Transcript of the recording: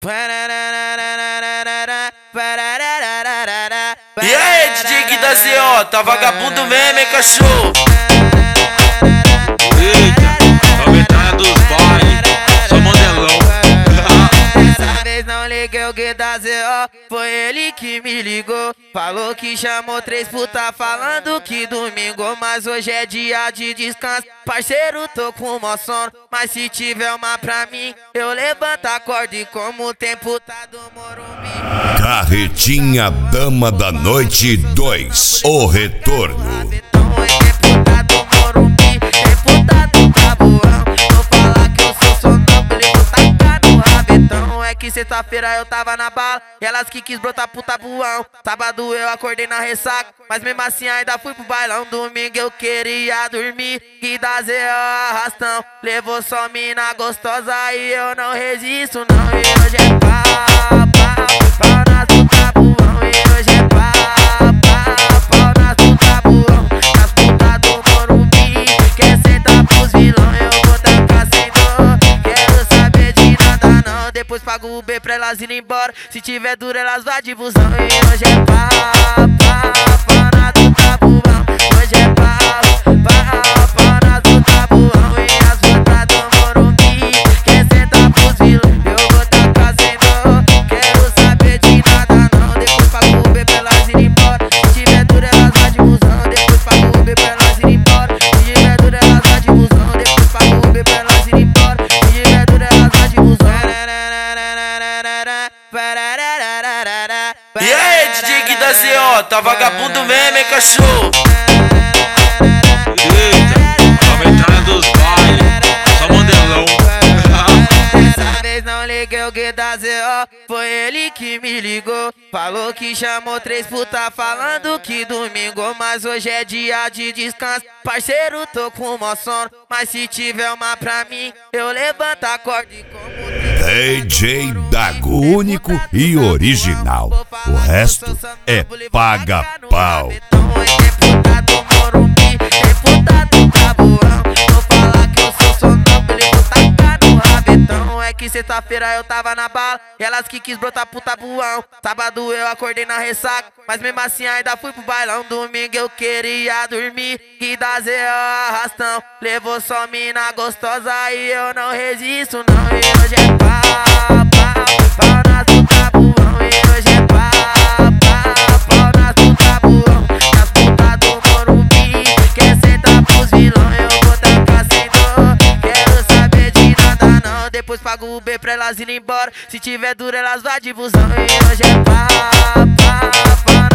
E aí, DJ Gui da ZO, tá vagabundo mesmo, hein, cachorro? Eita, a metade dos bailes, só modelão. Dessa vez não liguei o Gui da ZO, foi ele que me ligou. Falou que chamou 3 puta falando que domingo, mas hoje é dia de descanso. Parceiro, tô com mó sono, mas se tiver uma pra mim, eu levanto a corda e como o tempo tá do Morumbi. Carretinha Dama da Noite 2, o retorno. Sexta-feira eu tava na bala e elas que quis brotar pro tabuão. Sábado eu acordei na ressaca, mas mesmo assim ainda fui pro bailão. Domingo eu queria dormir e da ZO arrastão. Levou só mina gostosa e eu não resisto não. E hoje é pau nas do tabuão. E hoje é pau nas do tabuão. Nas putas do Morumbi, quer sentar pros vilão. Eu vou tacar sem dor, quero saber de nada não. Depois pago o B pra elas irem embora. Se tiver duro elas vão de busão. E hoje é pau na do tabuão. Hoje é pau na do tabuão. E as putas do Morumbi quer sentar pros vilão. Eu vou tacar sem dor, quero saber de nada não. Depois pago o B pra elas irem embora. Se tiver duro elas vão de busão. Depois pago o B pra elas irem embora. Se tiver duro elas vão de busão. Depois pago o B pra elas irem embora. Se tiver duro elas vão de busão. E aí, DJ Gui da ZO, tá vagabundo mesmo, hein, cachorro? Eita, a metade dos bailes, só modelão. Dessa vez não liguei o Gui da ZO, foi ele que me ligou. Falou que chamou 3 puta falando que domingo, mas hoje é dia de descanso. Parceiro, tô com mó sono, mas se tiver uma pra mim, eu levanto a corda e como DJ Dago, único e original. O resto é paga-pau. Sexta-feira eu tava na bala e elas que quis brotar pro tabuão. Sábado eu acordei na ressaca, mas mesmo assim ainda fui pro bailão. Domingo eu queria dormir e da ZO arrastão. Levou só mina gostosa e eu não resisto não. E hoje é pau nas do tabuão. E hoje é pau nas do tabuão. Nas putas do Morumbi quer sentar pros vilão. Eu vou tacar sem dor, quero saber de nada não. Depois pago o B pra elas irem embora. Se tiver duro elas vão de busão. E hoje é pau